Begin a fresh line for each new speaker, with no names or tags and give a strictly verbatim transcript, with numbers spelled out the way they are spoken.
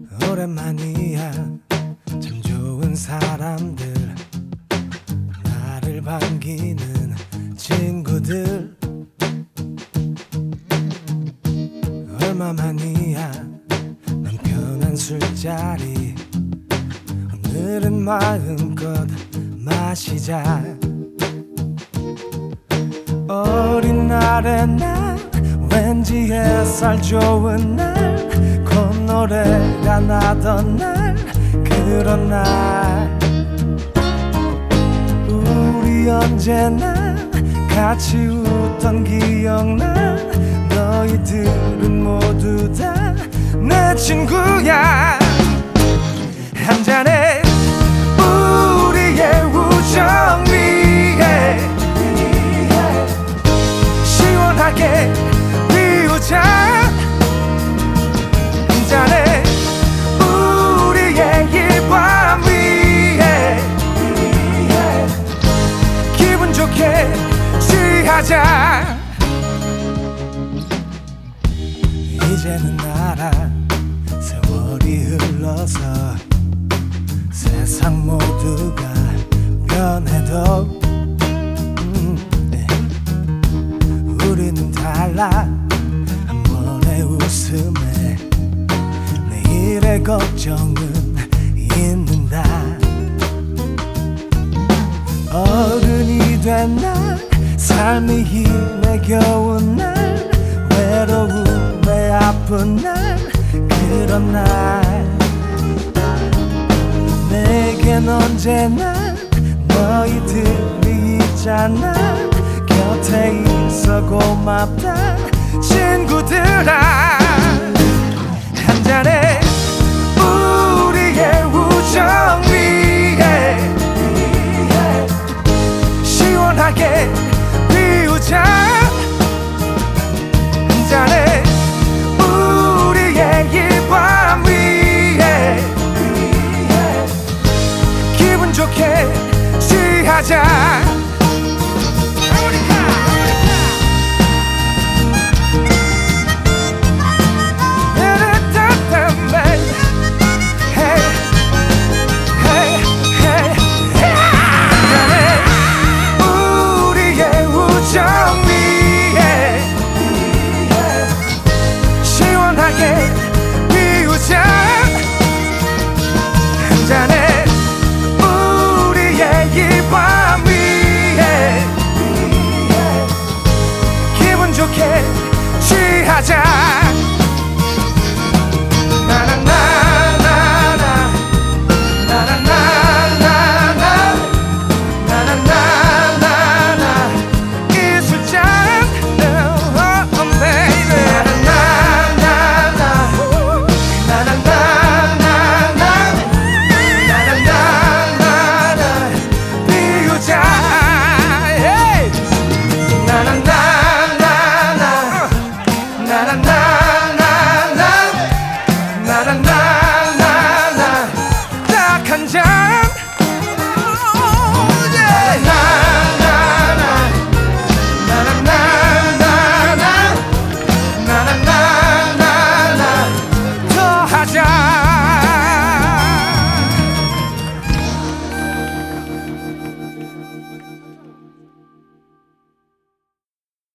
오랜만이야. 참 좋은 사람들, 나를 반기는 친구들. 얼마만이야 맘 편한 술자리. 오늘은 마음껏 마시자. 어린 날의 날, 왠지 햇살 좋은 날, 콧노래가 나던 날, 그런 날. 우리 언제나 같이 웃던 기억나. 너희들은 모두 다 내 친구야. 한잔해 우리의 우정 위에 시원하게 피우자. 한잔해 우리의 이 밤 위에 기분 좋게 취하자. 이제는 알아, 세월이 흘러서 세상 모두가 변해도 음, 네. 우리는 달라. 한 번의 웃음에 내일의 걱정은 잊는다. 어른이 된 날, 삶이 힘에 겨운 날, 외로움에 아픈 날, 그런 날. 내겐 언제나 너희들이 있잖아. 곁에 있어 고맙다 친구들아.